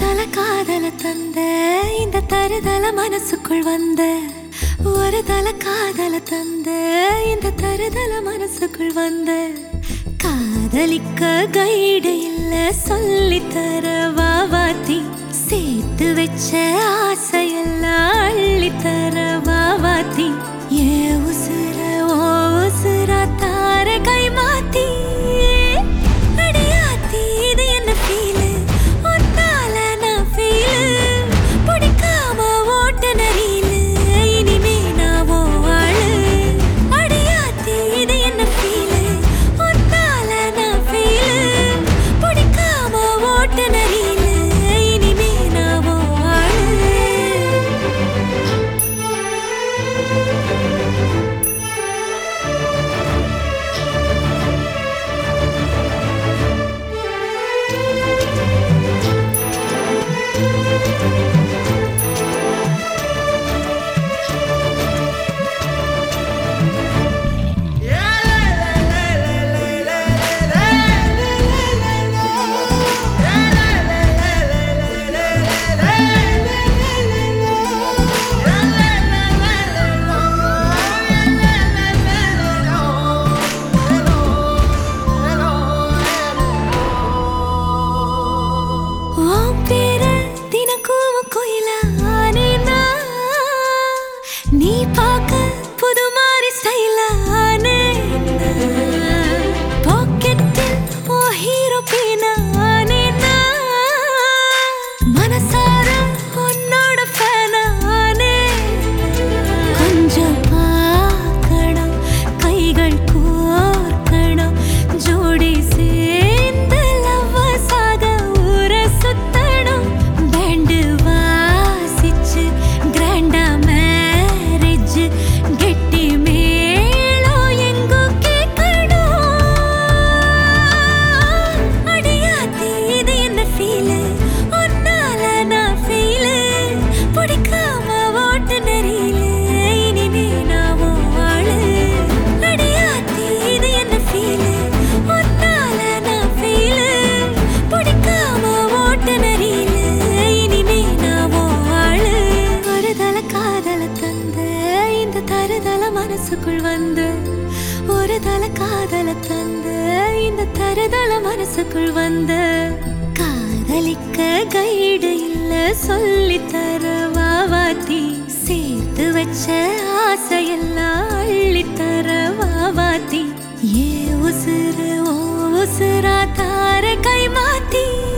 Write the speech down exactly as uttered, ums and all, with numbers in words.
தல காதல தந்த இந்த தருதல மனசுக்குள் வந்த ஒரு தல காதல தந்த இந்த தருதல மனசுக்குள் வந்த காதலிக்க கைடு இல்ல சொல்லி தர வாவாத்தி சேர்த்து வச்ச ஆசையெல்லாம் அள்ளி தர வாவாத்தி ஏ உசுர ஓ உசுரா தார கை மாத்தி நீ பாக்க புது மாதிரி ஸ்டைலானே பாக்கெட்டில் ஓ ஹீரோ பீனானே மனசார உன்னோட ஃபேனானே கொஞ்சம் பார்க்கணும் கைகள் கோர்க்கணும் ஜோடி சேர்ந்து லவ்வசாக ஊர சுத்தணும் பேண்டு வாசிச்சு கிராண்டா மனசுக்குள் வந்த ஒரு தல காதல தந்த இந்த தருதல மனசுக்குள் வந்த காதலிக்க கைடு இல்ல சொல்லி தர வாவாத்தி சேர்த்து வச்ச ஆசையெல்லாம் அள்ளி தர வாவாத்தி ஏ உசுர ஓ உசுரா தார கை மாத்தி